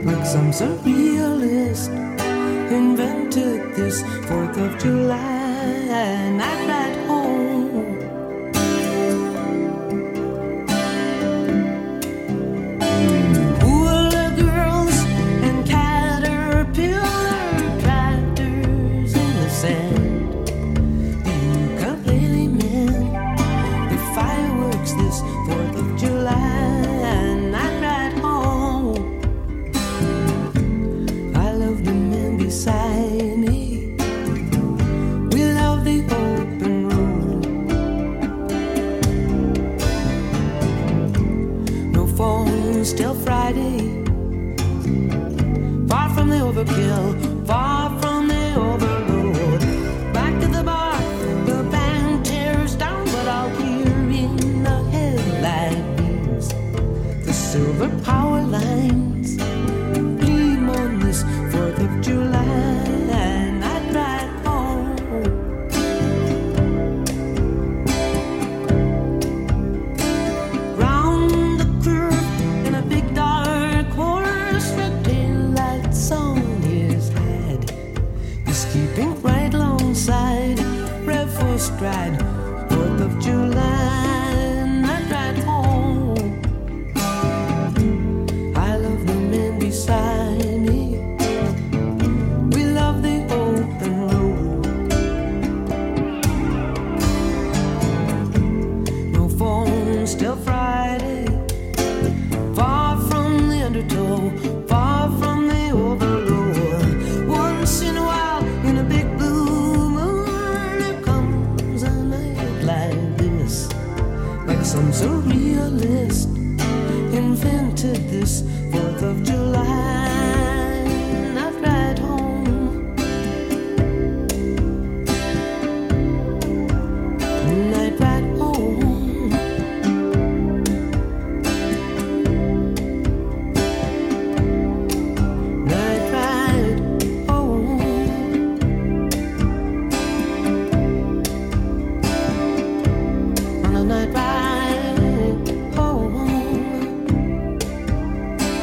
like some surrealist invented this 4th of July night ride home. Hula girls and caterpillar tractors in the sand, the ukulele men, the fireworks this 4th of July night ride home. I love the men beside me. We love the open road. No phones till Friday. Far from the overkill, far from the overload. Back to the bar, the band tears down, but I'll hear in the headlight beams the silver power lines gleam on this 4th of July night ride home. Round the curve in a big dark horse, red tail lights on his head. He's keeping right alongside, rev for stride, 4th of July night ride home. I love the men beside me. We love the open road. No phones till Friday. Far from the undertow, far from the overload. Once in a while, in a big blue moon, there comes a night like this, like some surrealist invented this 4th of July night ride home. Night ride home. Night ride home. On a night ride home.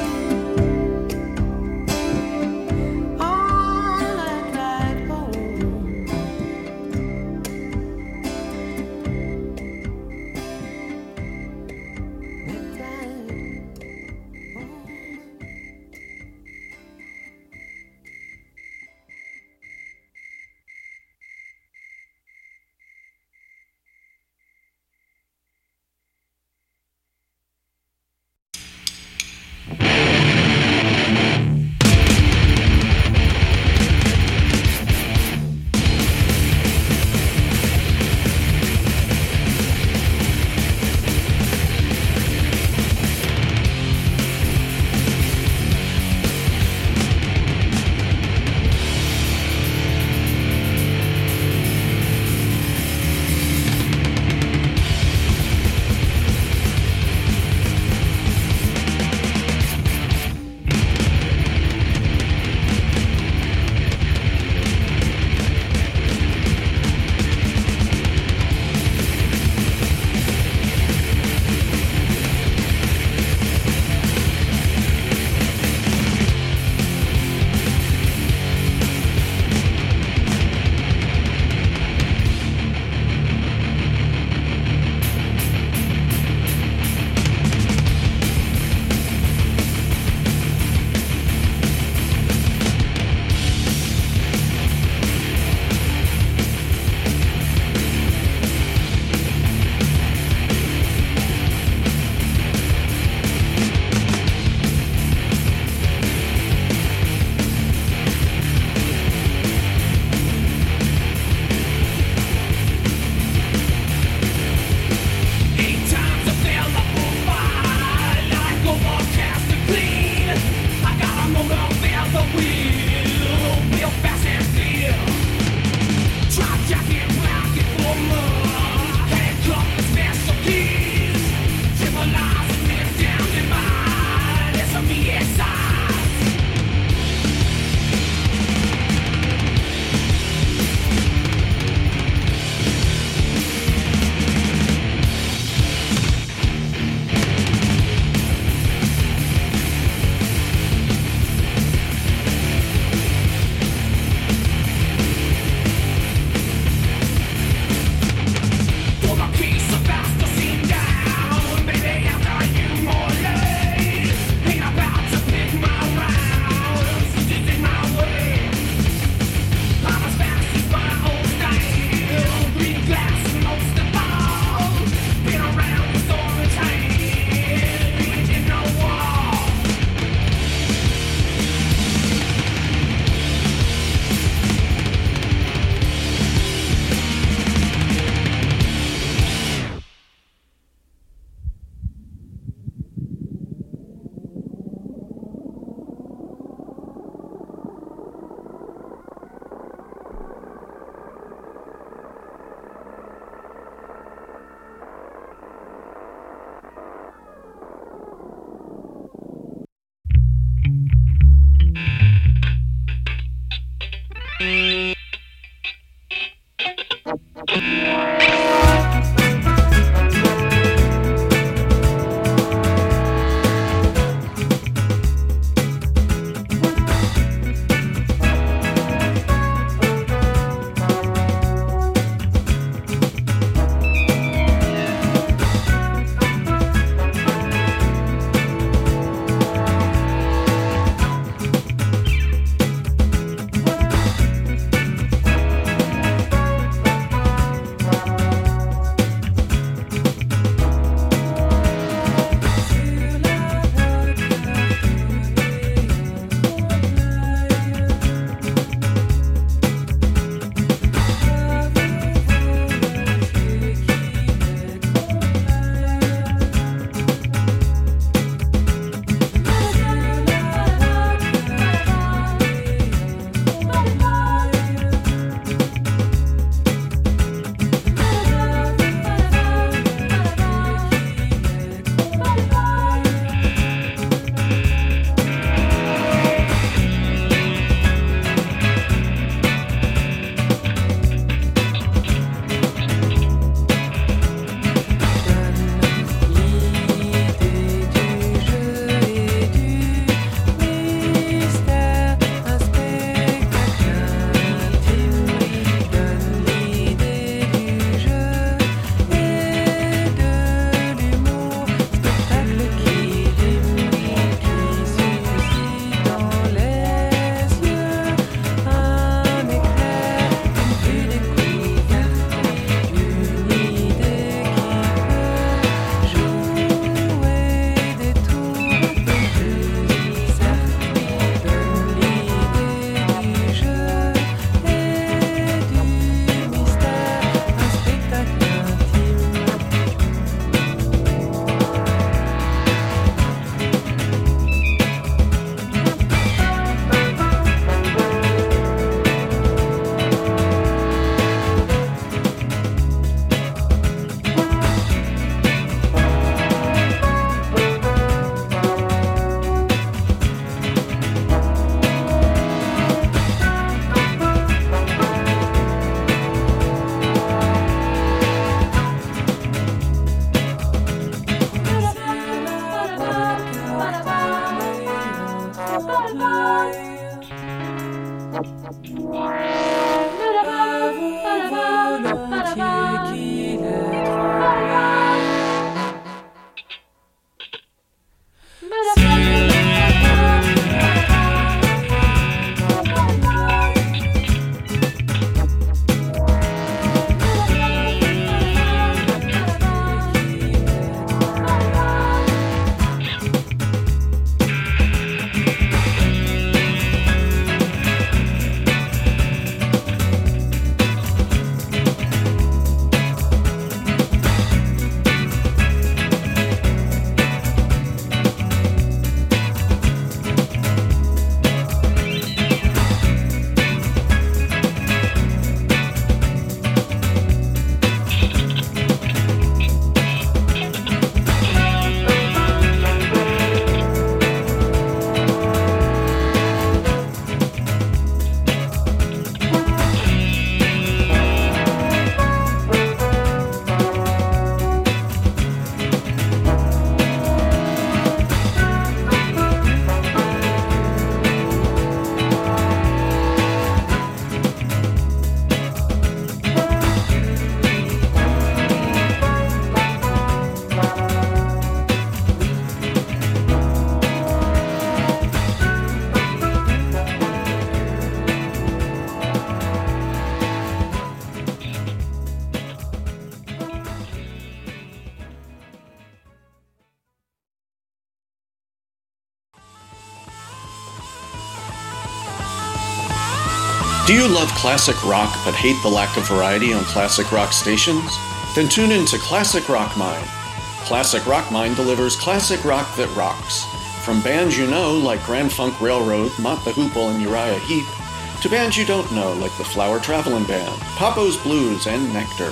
Do you love classic rock but hate the lack of variety on classic rock stations? Then tune in to Classic Rock Mind. Classic Rock Mind delivers classic rock that rocks. From bands you know like Grand Funk Railroad, Mott the Hoople, and Uriah Heep, to bands you don't know like the Flower Travelin' Band, Papo's Blues, and Nectar.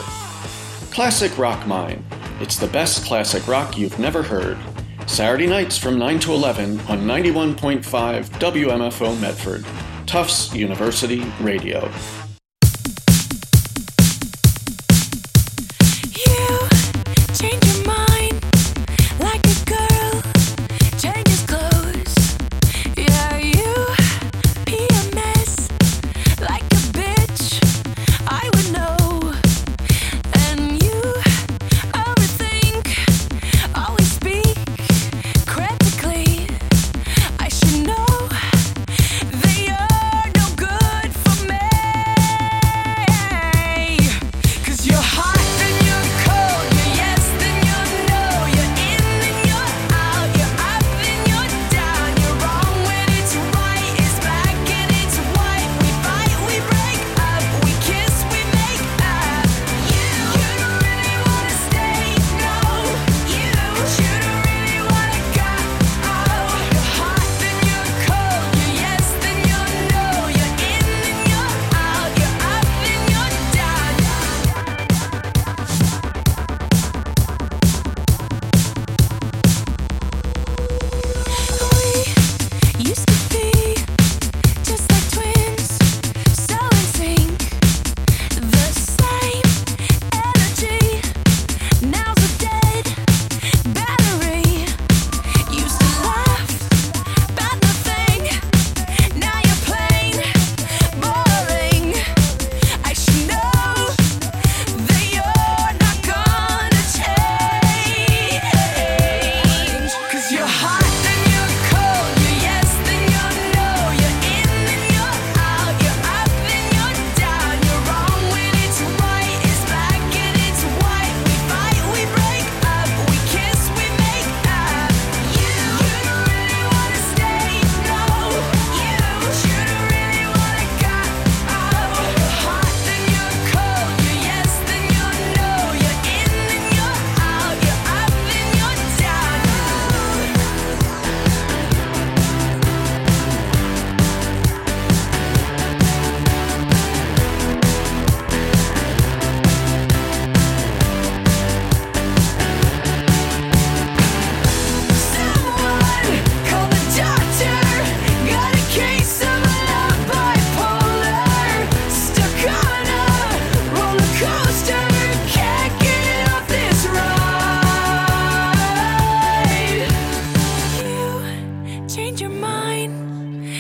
Classic Rock Mind. It's the best classic rock you've never heard. Saturday nights from 9 to 11 on 91.5 WMFO Medford. Tufts University Radio. I should know they are no good for me.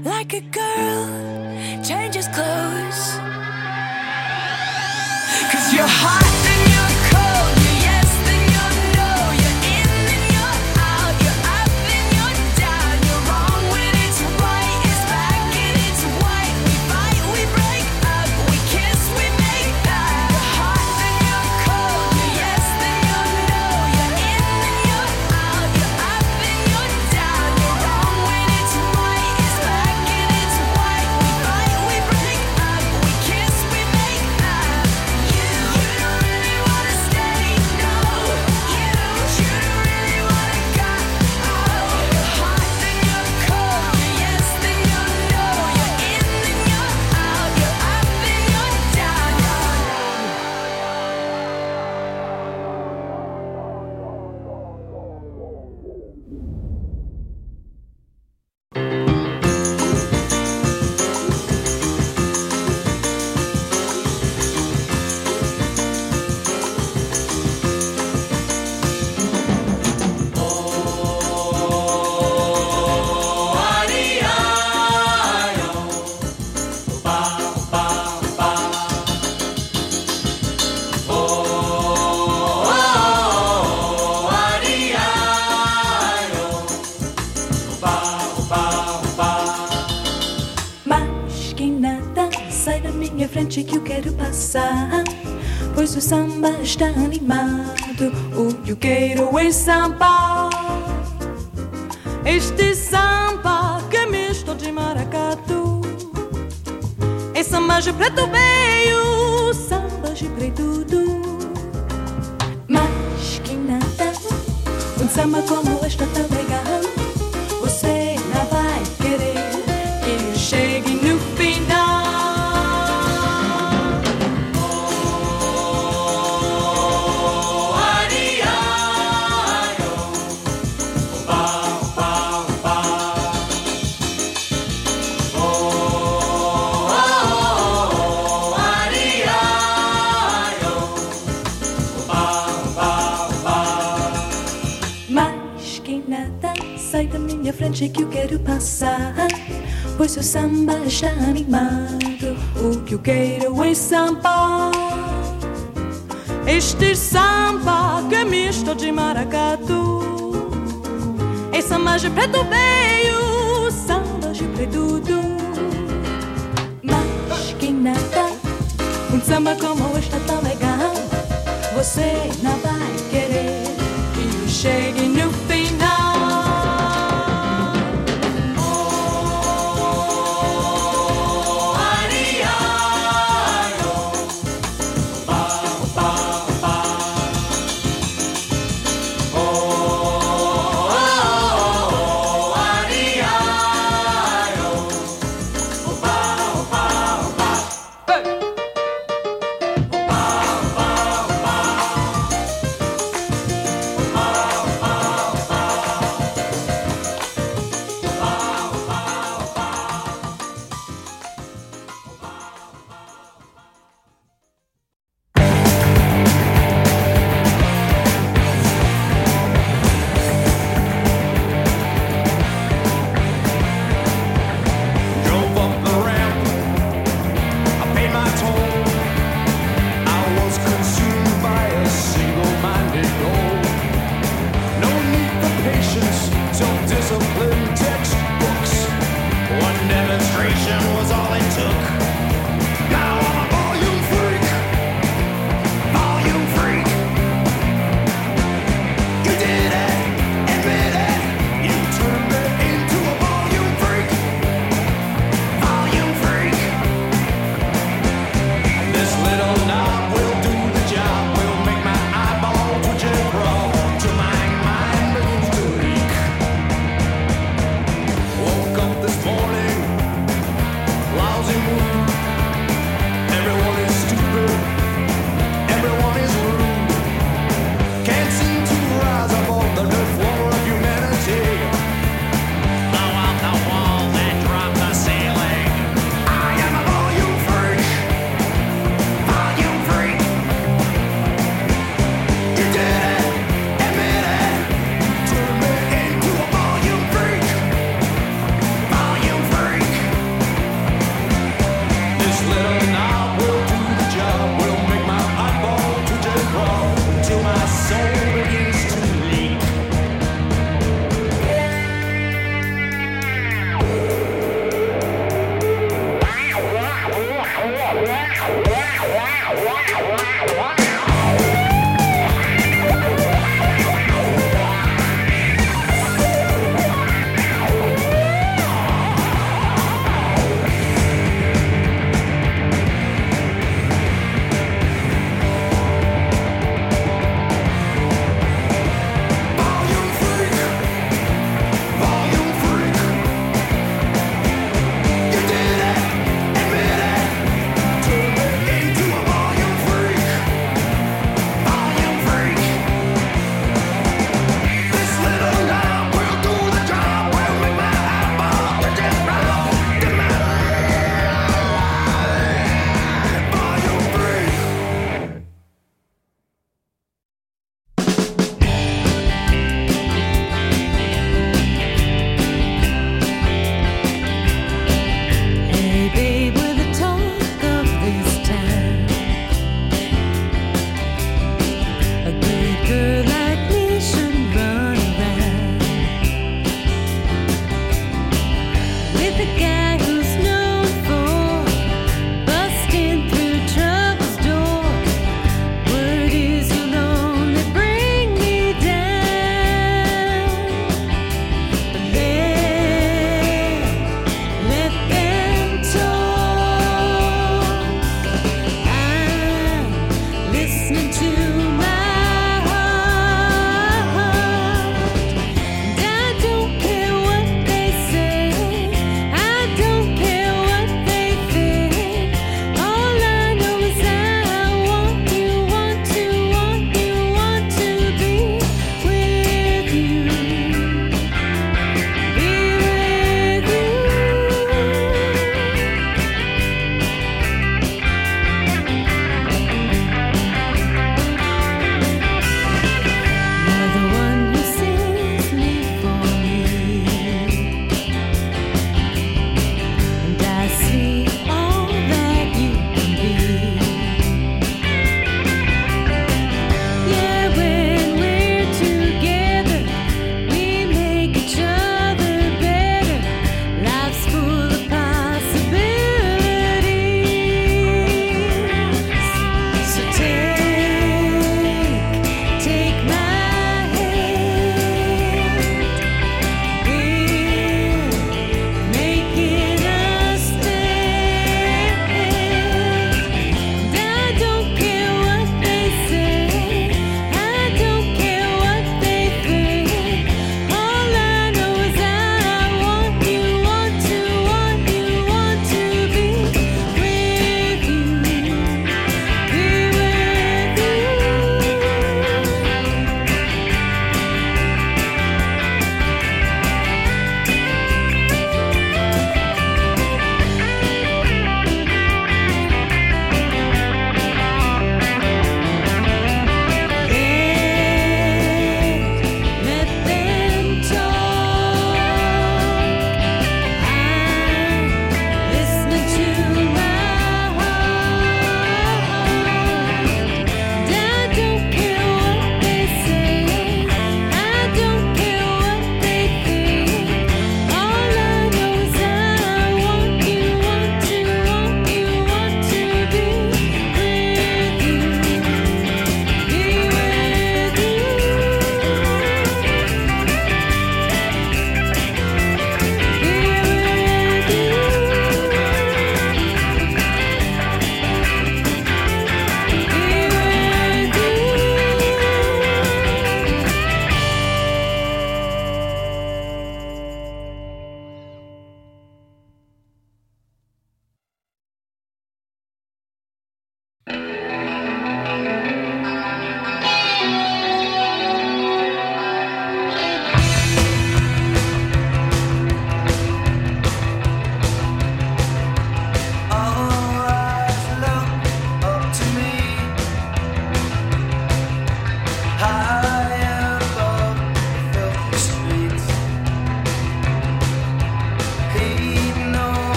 like a girl changes clothes. 'Cause you're hot and you're cold, you're yes then you're no, you're in and you're out, you're up and you're down, you're wrong when it's right, it's black and it's white. We fight, we break up, we kiss, we make up. You're hot and you're cold, you're yes then you're no, you're in and you're out, you're up and you're down, you're wrong when it's right, it's black and it's white. We fight, we break up, we kiss, we make up. You don't really wanna stay, no. You don't really wanna go. Oh, you're hot then you're cold, you're yes then you're no, you're in and you're out, you're up and you're down. Mas que nada, sai da minha frente que eu quero passar, pois o samba está animado, o que eu quero é samba. Este samba que é misto de maracatu, é samba de preto veio, samba de preto do. Mas que nada, um samba como este tão legal, você não vai querer que eu chegue no final. Mas que nada, sai da minha frente que eu quero passar, pois o samba está animado, o que eu quero é samba. Este samba que é misto de maracatu, é samba de preto veio, samba de preto do. Mas que nada, um samba como este tão legal, você não vai querer que eu chegue no final. Drove up the ramp, I paid my toll. I was consumed by a single-minded goal. No need for patience, self-discipline, textbooks. One demonstration was all it took. Now I'm a volume freak, volume freak. You did it, admit it. You turned me into a volume freak. Volume freak. This little knob will do the job. Will make my eyeball twitch and crawl till my mind begins to leak. Woke up this morning, lousy mood.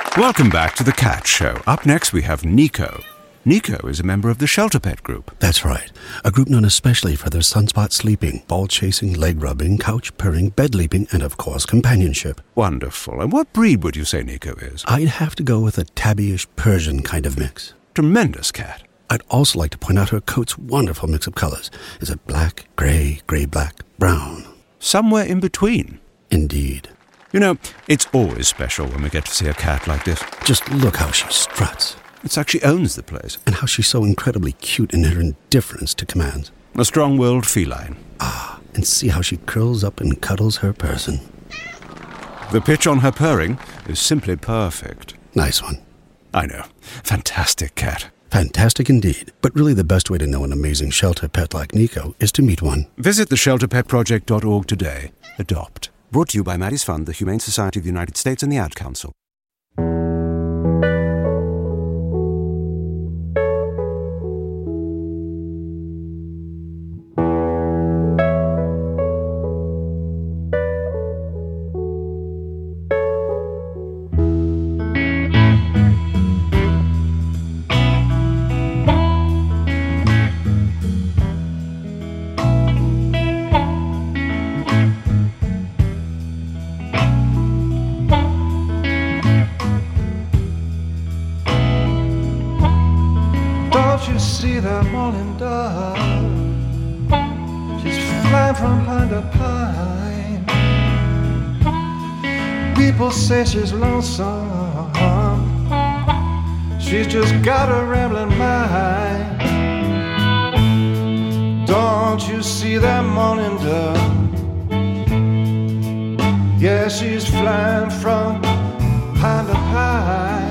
Welcome back to The Cat Show. Up next, we have Nico. Nico is a member of the Shelter Pet Group. That's right. A group known especially for their sunspot sleeping, ball chasing, leg rubbing, couch purring, bed leaping, and of course, companionship. Wonderful. And what breed would you say Nico is? I'd have to go with a tabbyish Persian kind of mix. Tremendous cat. I'd also like to point out her coat's wonderful mix of colors. Is it black, gray, gray-black, brown? Somewhere in between. Indeed. You know, it's always special when we get to see a cat like this. Just look how she struts. It's like she owns the place. And how she's so incredibly cute in her indifference to commands. A strong-willed feline. Ah, and see how she curls up and cuddles her person. The pitch on her purring is simply perfect. Nice one. I know. Fantastic cat. Fantastic indeed. But really the best way to know an amazing shelter pet like Nico is to meet one. Visit theshelterpetproject.org today. Adopt. Brought to you by Maddie's Fund, the Humane Society of the United States, and the Ad Council. See that morning dove, she's flying from pine to pine. People say she's lonesome, she's just got a rambling mind. Don't you see that morning dove? Yeah, she's flying from pine to pine.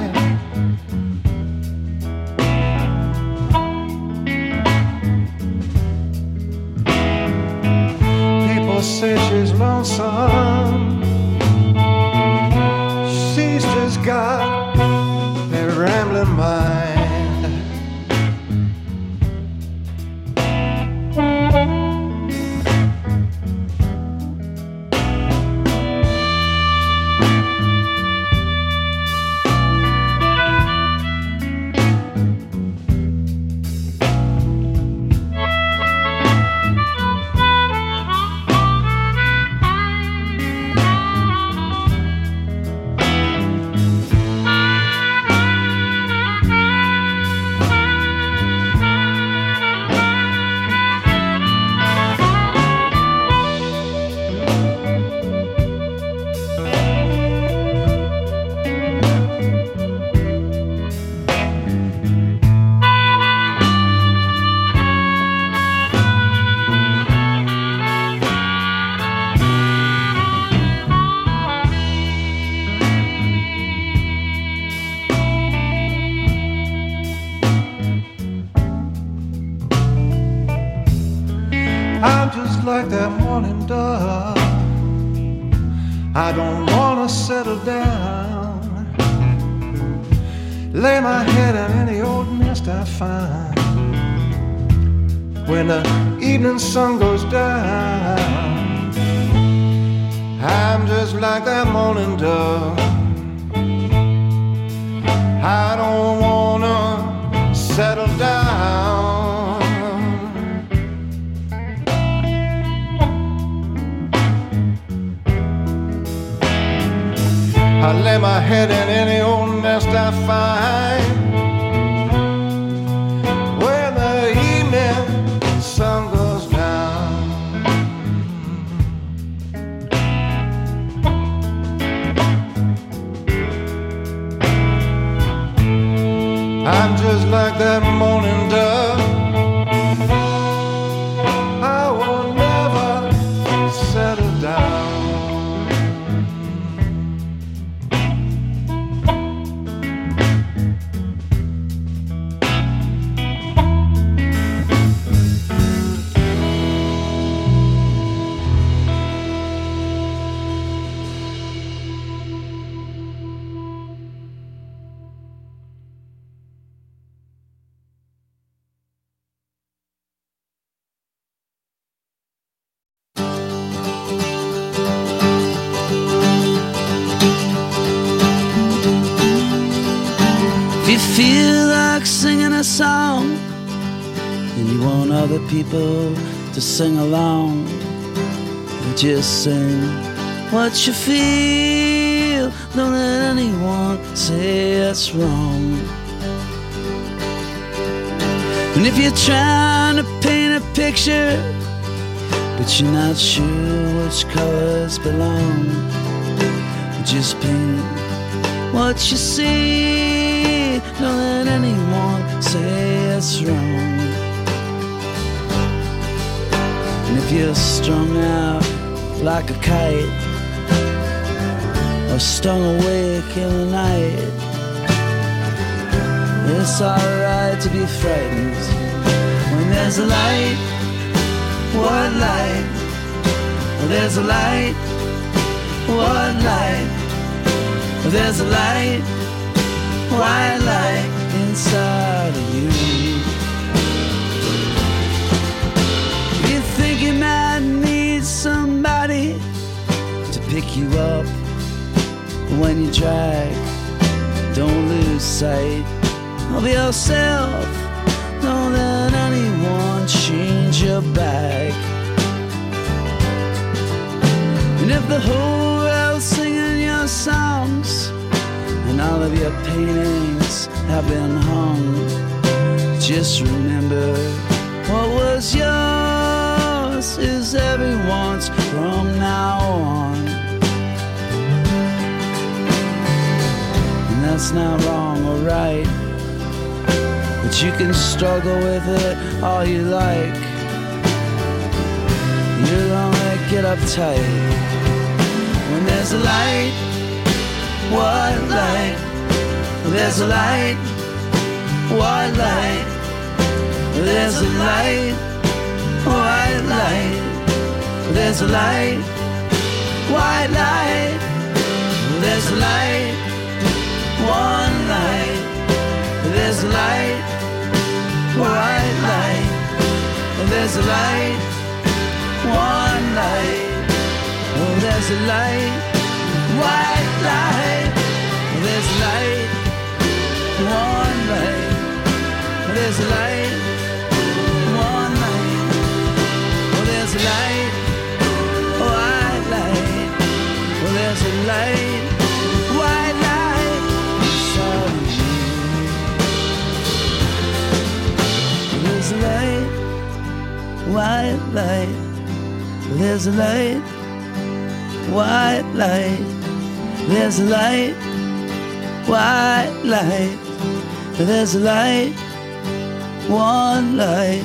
Say she's lonesome, she's just got a rambling mind. I'm just like that morning dove. I don't wanna settle down, lay my head in any old nest I find. When the evening sun goes down, I'm just like that morning dove. I don't wanna settle down. I lay my head in any old nest I find. When the evening sun goes down, I'm just like that morning dove. I will never settle down. song and you want other people to sing along, but just sing what you feel. Don't let anyone say it's wrong. And if you're trying to paint a picture but you're not sure which colors belong, just paint what you see. Don't let anyone say it's wrong. And if you're strung out like a kite or stung awake in the night, it's alright to be frightened when there's a light. What light? There's a light. What light? There's a light. White light inside of you. You think you might need somebody to pick you up when you drag. Don't lose sight of yourself. Don't let anyone change your back. And if the whole world's singing your songs and all of your paintings have been hung, just remember what was yours is everyone's from now on. And that's not wrong or right, but you can struggle with it all you like. You don't get uptight when there's a light. What light? There's a light. What light? There's a light. White light. There's a light. White light. There's a light. One light. There's a light. White light. There's a light. One light. Oh, there's a light. White light. There's a light. One light. There's a light. One light. Oh, there's a light. White light. Oh, there's a light. White light inside of you. There's a light. White light. There's a light. White light. There's a light. White light. There's a light. One light.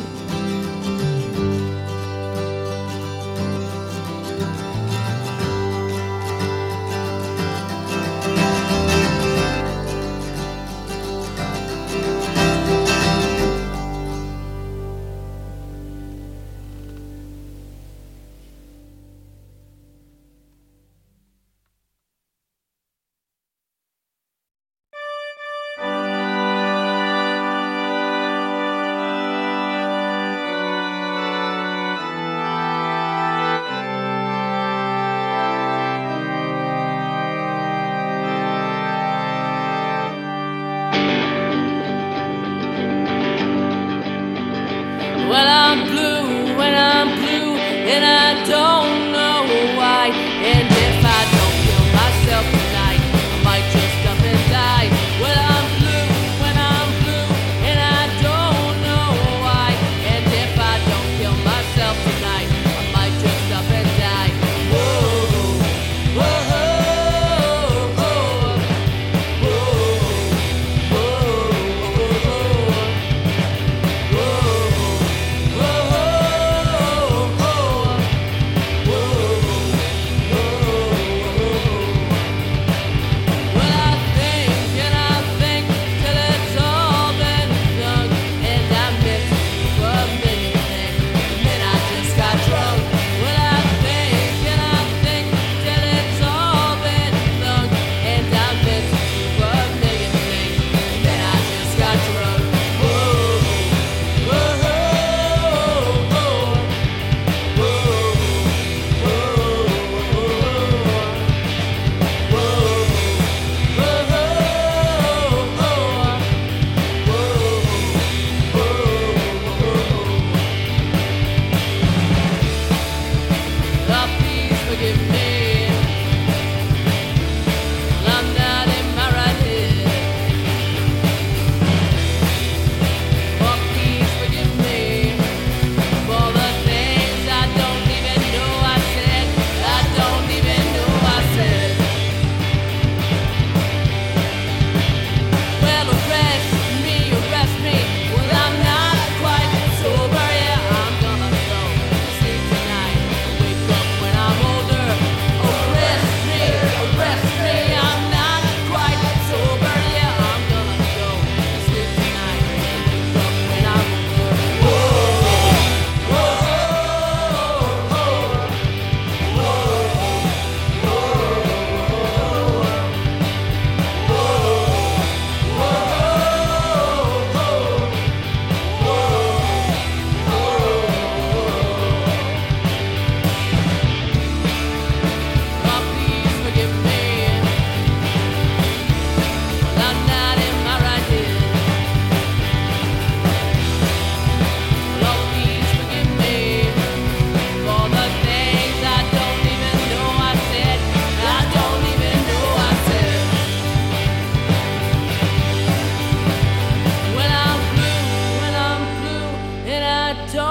Whoa.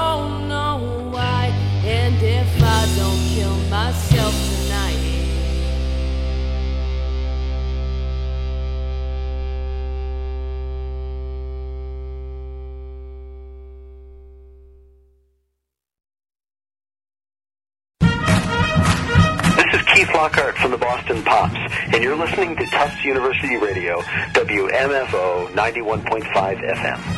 don't know why. And if I don't kill myself tonight. This is Keith Lockhart from the Boston Pops, and you're listening to Tufts University Radio, WMFO 91.5 FM.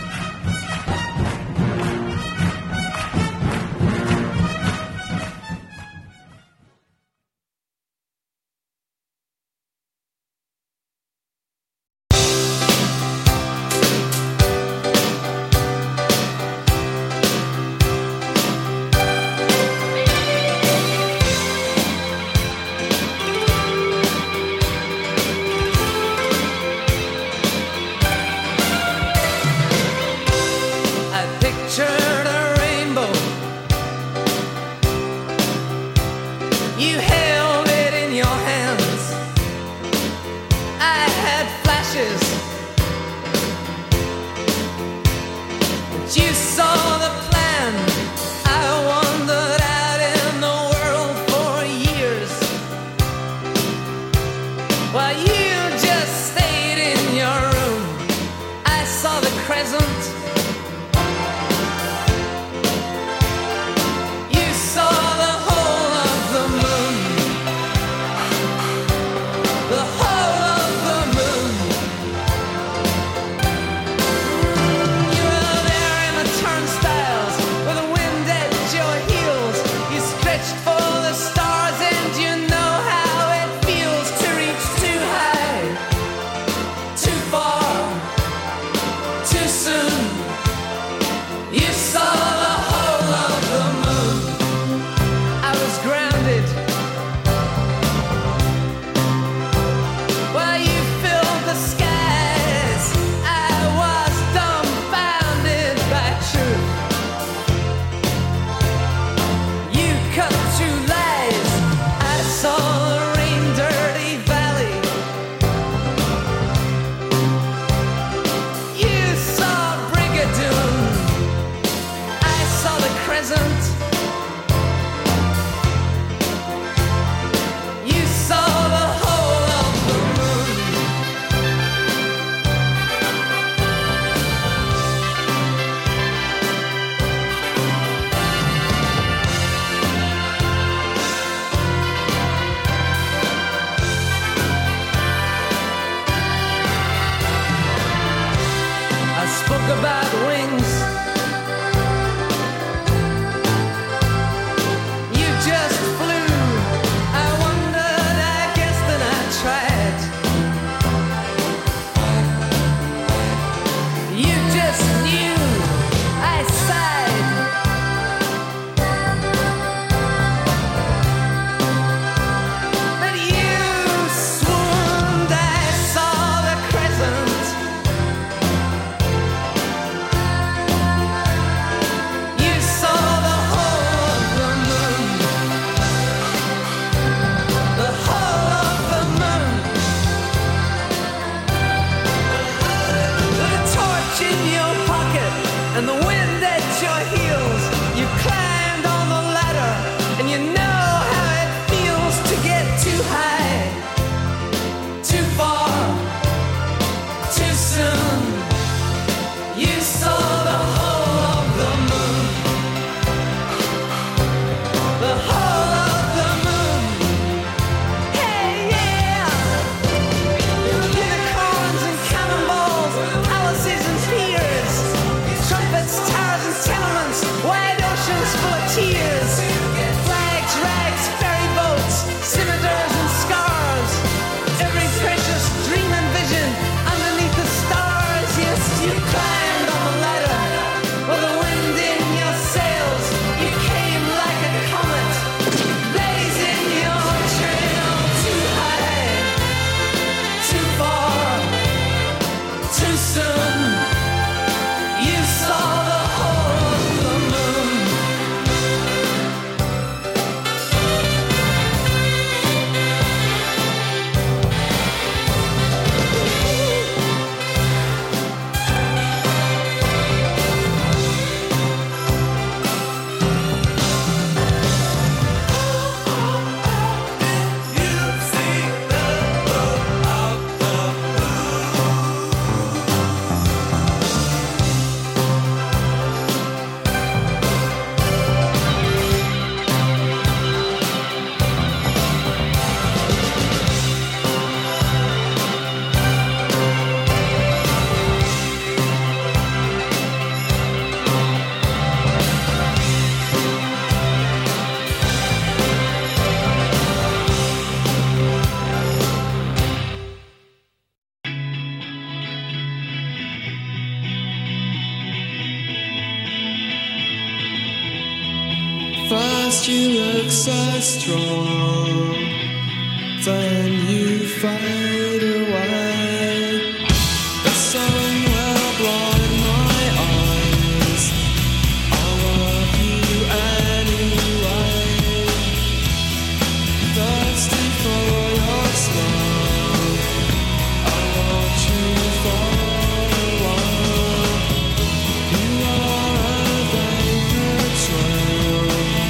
first you look so strong, then you fade away. The sun will blind my eyes, I love you anyway. Thirsty for your smile, I want you for a while. You are a vapor trail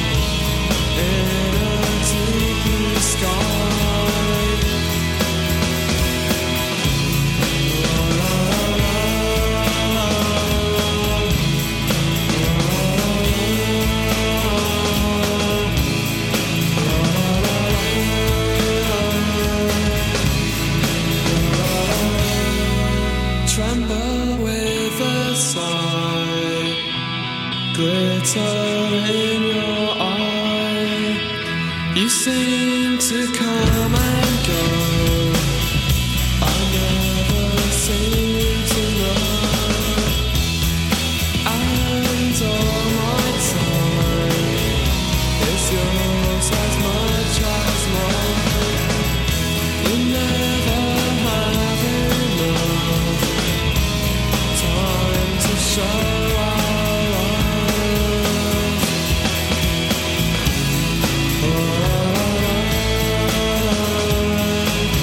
in a deep blue sky. Tremble with a sigh, glitter in your eye. You seem to come and go, I never seem to know. And all my time is yours as much as mine. You never have enough time to show our love. Oh,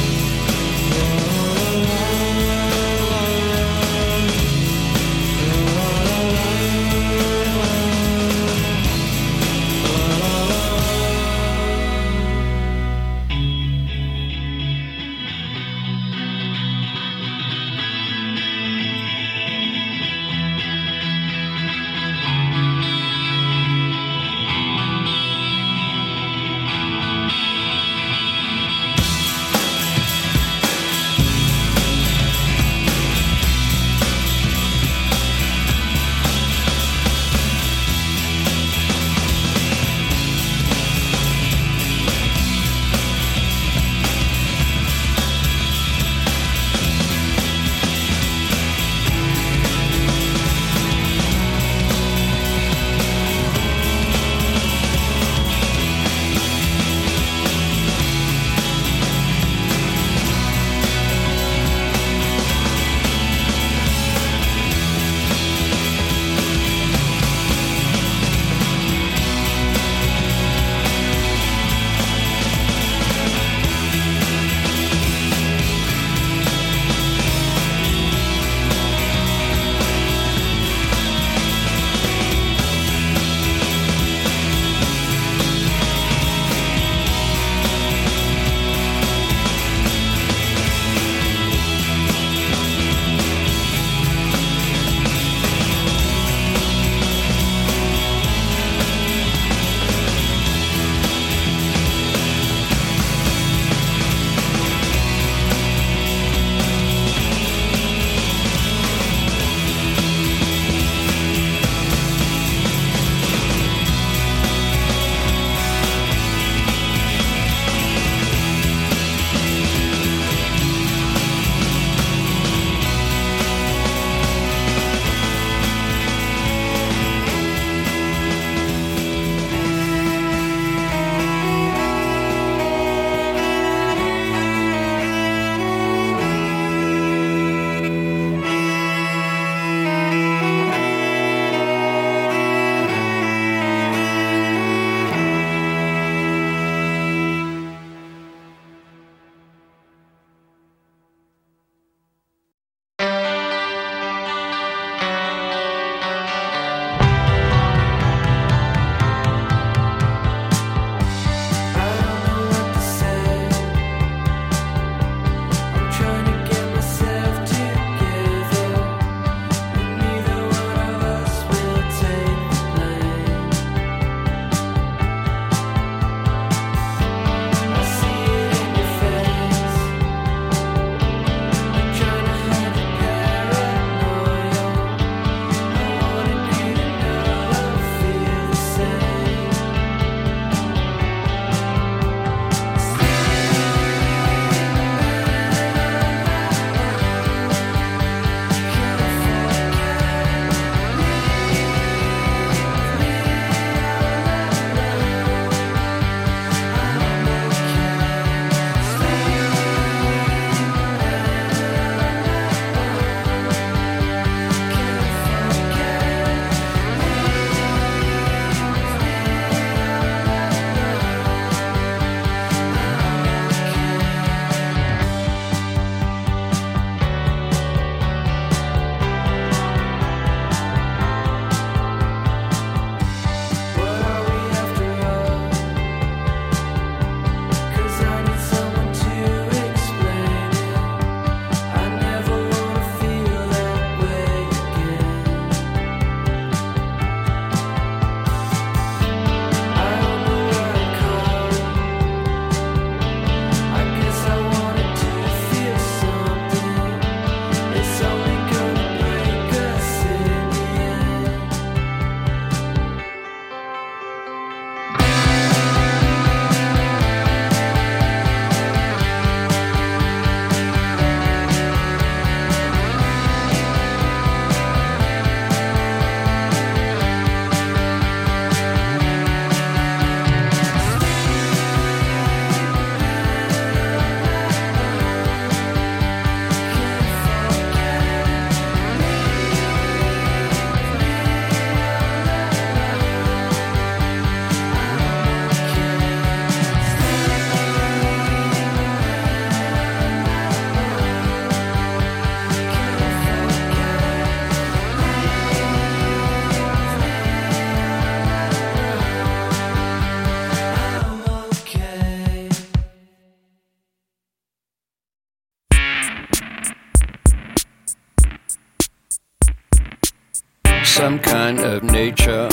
some kind of nature,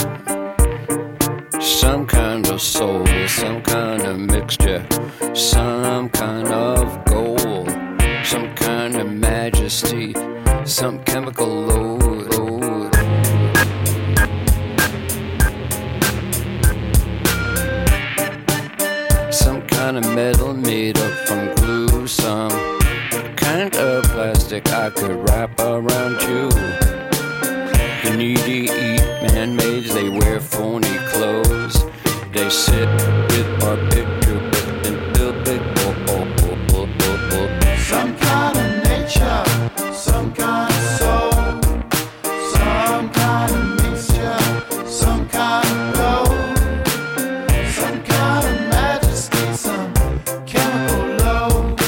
some kind of soul, some kind of mixture, some kind of gold, some kind of majesty, some chemical load. Some kind of metal made up from glue, some kind of plastic I could wrap around you. The needy eat man-mades, they wear phony clothes. They sit with our picture and build big Some kind of nature, some kind of soul, some kind of mixture, some kind of gold, some kind of majesty, some chemical load.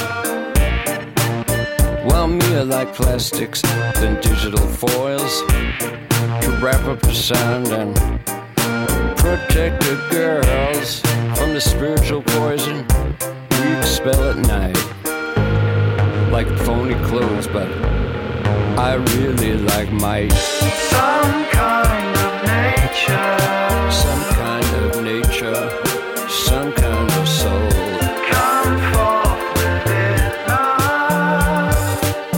Well, me I like plastics than digital foils to wrap up the sound and protect the girls from the spiritual poison we expel at night. Like phony clothes, but I really like might. Some kind of nature, Some kind of nature, some kind of soul. come forth within us.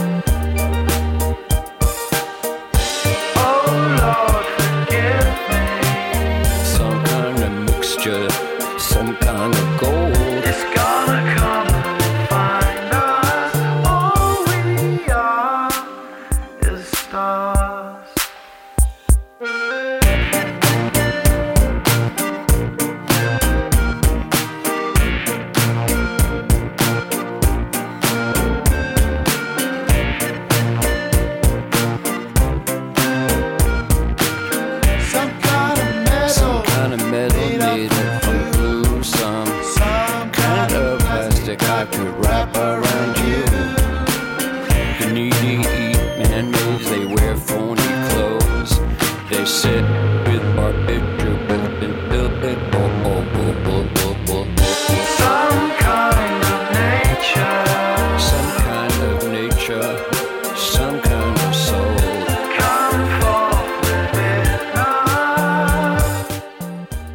Oh Lord, forgive me. Some kind of mixture, some kind of gold. It's gonna come and find us. All we are is stars. Some kind of metal, Some kind of metal made up from glue, some some kind of plastic I could wrap around you. The needy eat man-mades, they wear phony clothes. They sit with our picture and build big